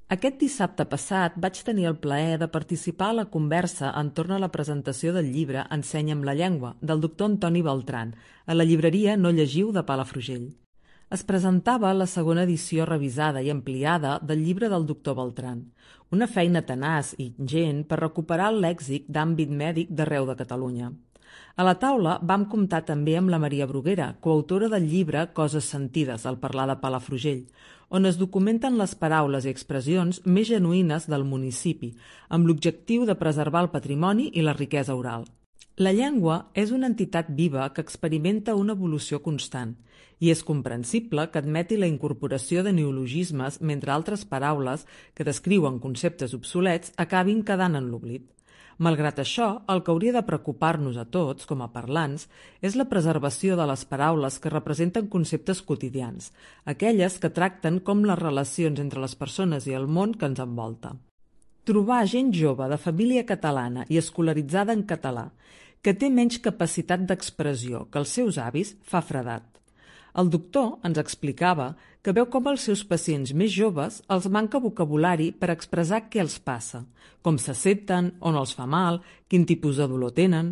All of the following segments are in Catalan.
Aquest dissabte passat vaig tenir el plaer de participar a la conversa entorn a la presentació del llibre Ensenya'm la llengua, del doctor Antoni Beltran, a la llibreria No Llegiu de Palafrugell. Es presentava la segona edició revisada i ampliada del llibre del doctor Beltran, una feina tenaç i ingent per recuperar el lèxic d'àmbit mèdic d'arreu de Catalunya. A la taula vam comptar també amb la Maria Bruguera, coautora del llibre Coses sentides, al parlar de Palafrugell, on es documenten les paraules i expressions més genuïnes del municipi, amb l'objectiu de preservar el patrimoni i la riquesa oral. La llengua és una entitat viva que experimenta una evolució constant i és comprensible que admeti la incorporació de neologismes mentre altres paraules que descriuen conceptes obsolets acabin quedant en l'oblit. Malgrat això, el que hauria de preocupar-nos a tots, com a parlants, és la preservació de les paraules que representen conceptes quotidians, aquelles que tracten com les relacions entre les persones i el món que ens envolta. Trobar gent jove de família catalana i escolaritzada en català, que té menys capacitat d'expressió que els seus avis, fa fredat. El doctor ens explicava que veu com als seus pacients més joves els manca vocabulari per expressar què els passa, com se senten, on els fa mal, quin tipus de dolor tenen.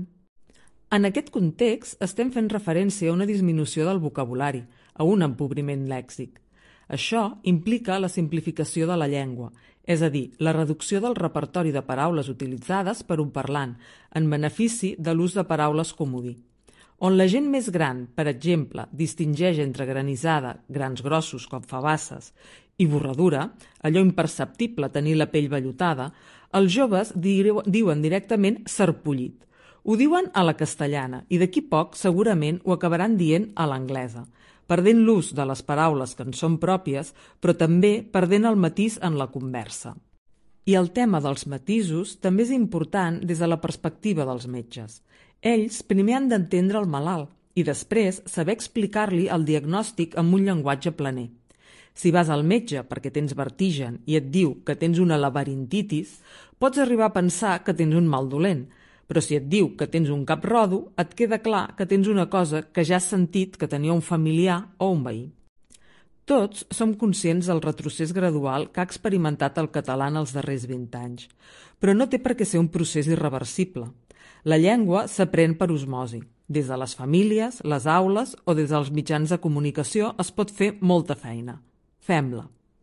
En aquest context estem fent referència a una disminució del vocabulari, a un empobriment lèxic. Això implica la simplificació de la llengua, és a dir, la reducció del repertori de paraules utilitzades per un parlant, en benefici de l'ús de paraules comodí. On la gent més gran, per exemple, distingeix entre granissada, grans grossos com fabasses, i borradura, allò imperceptible tenir la pell vellutada, els joves diuen directament sarpullit. Ho diuen a la castellana i d'aquí poc segurament ho acabaran dient a l'anglesa, perdent l'ús de les paraules que en són pròpies, però també perdent el matís en la conversa. I el tema dels matisos també és important des de la perspectiva dels metges. Ells primer han d'entendre el malalt i després saber explicar-li el diagnòstic amb un llenguatge planer. Si vas al metge perquè tens vertigen i et diu que tens una labarintitis, pots arribar a pensar que tens un mal dolent, però si et diu que tens un cap rodo, et queda clar que tens una cosa que ja has sentit que tenia un familiar o un veí. Tots som conscients del retrocés gradual que ha experimentat el català en els darrers 20 anys, però no té per què ser un procés irreversible. La llengua s'aprèn per osmosi. Des de les famílies, les aules o des dels mitjans de comunicació es pot fer molta feina. Fem-la.